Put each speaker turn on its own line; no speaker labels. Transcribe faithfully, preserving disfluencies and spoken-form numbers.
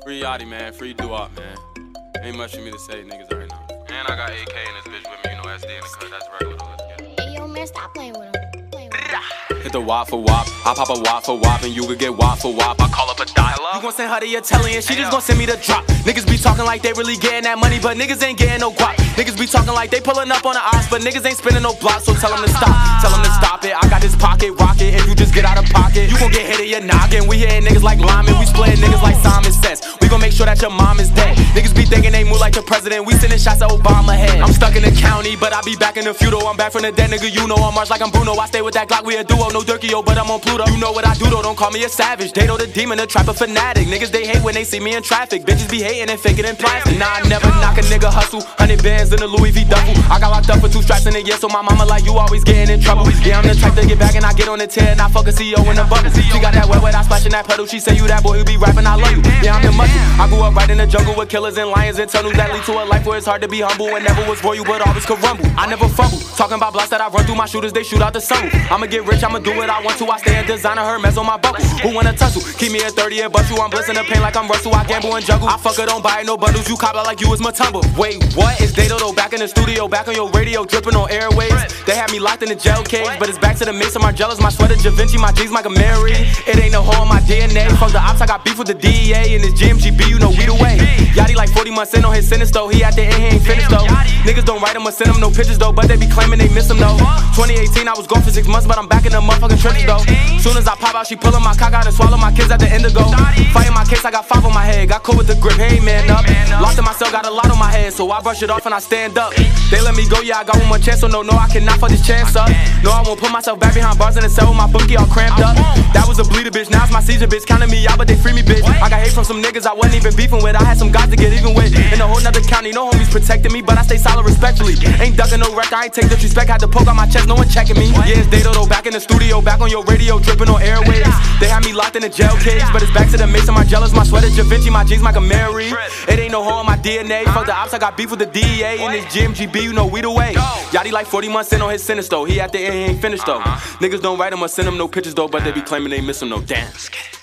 Free Yachty, man. Free Doo-Wop, man. Ain't much for me to say, niggas right now. And I got A K in this bitch with me, you know, S D in the cut. That's regular though. Let's get it.
Hey, yo, man, stop playing with him. Playing with him.
Hit the wop for wop. I pop a wop for wop, and you could get wop for wop. I call up a dial-up. You gon' send her to your telly, and she just gon' send me the drop. Niggas be talking like they really getting that money, but niggas ain't getting no guap. Niggas be talking like they pulling up on the ops, but niggas ain't spinning no blocks, so tell them to stop. Tell them to stop it. I got this pocket rocket. If you just get out of pocket, you gon' get hit in your noggin. We hitting niggas like linemen. We splitting niggas like Simon Says. We gon' make sure that your mom is dead. Niggas be thinking they move like the president. We sending shots at Obama head. I'm stuck in the county, but I be back in the feudal. I'm back from the dead, nigga. You know I'm March like I'm Bruno. I stay with that Glock. We a duo. No Durkio, but I'm on Pluto. You know what I do though. Don't call me a savage. Dato the demon, a trapper fanatic. Niggas they hate when they see me in traffic. Bitches be hating and faking in plastic. Nah, I never knock a nigga hustle. Hundred bands in the Louis V duffel. I got locked up for two stripes in a year, so my mama like you always getting in trouble. Yeah, I'm the type to get back and I get on the tear and I fuck a C E O in the bubble. She got that wet wet, I splash in that puddle. She say you that boy who be rapping, I love you. Yeah, I'm the muscle. I grew up right in the jungle with killers and lions and tunnels that lead to a life where it's hard to be humble and never was royal, but always could rumble. I never fumble. Talking about blocks that I run through my shooters, they shoot out the sun. I'ma get rich, I'ma do what I want to. I stay in designer Hermes on my buckle. Who wanna tussle? Keep me at thirty and bust you. I'm blessing the pain like I'm Russell. I gamble and juggle. I fuck her, don't buy no bundles. You cop out like you was Matumba. Wait, what? It's Dato though, back in the studio, back on your radio, dripping on airwaves. They had me locked in the jail cage, but it's back to the Mason Margielas, my sweater Da Vinci, my jeans Michael Mary. It ain't no hole in my D N A. Fuck the ops, I got beef with the D E A and this G M G B, you know we the way. Yachty like forty months in on his sentence though. He at the end, he ain't finished though. Niggas don't write him or send him no pictures though, but they be claiming they miss him though. twenty eighteen, I was gone for six months, but I'm back in the motherfucking trenches though. Soon as I pop out, she pulling my cock out and swallow my kids at the Indigo. Fighting my case, I got five on my head. Got cool with the grip, hey man up. Locked in myself, got a lot on my head, so I brush it off and I stand up. They let me go, yeah, I got one more chance, so no, no, I cannot fuck this chance up. No, I won't put myself back behind bars in the cell with my bookie all cramped up. That was a bleeder, bitch, now it's my season, bitch. Counting me out, but they free me, bitch. I got hate from some niggas I wasn't even beefing with. I had some guys to get even with. In a whole nother county, no homies protecting me, but I stay solid respectfully. Ain't ducking no wreck, I ain't take disrespect. Had to poke on my chest, no one checking me. Yeah, it's Dato though, back in the studio, back on your radio, dripping on airwaves. They had me locked in a jail cage, but it's back to the Mason Margielas, my sweater Da Vinci, my jeans Michael Mary. It ain't no hole in my D N A. Fuck the ops, I got beef with the D E A and this G M G B, you know we the way. Yachty like forty months in on his sentence though. He at the end, he ain't finished though. Niggas don't write him or send him no pictures though, but they be claiming they miss him though. Damn.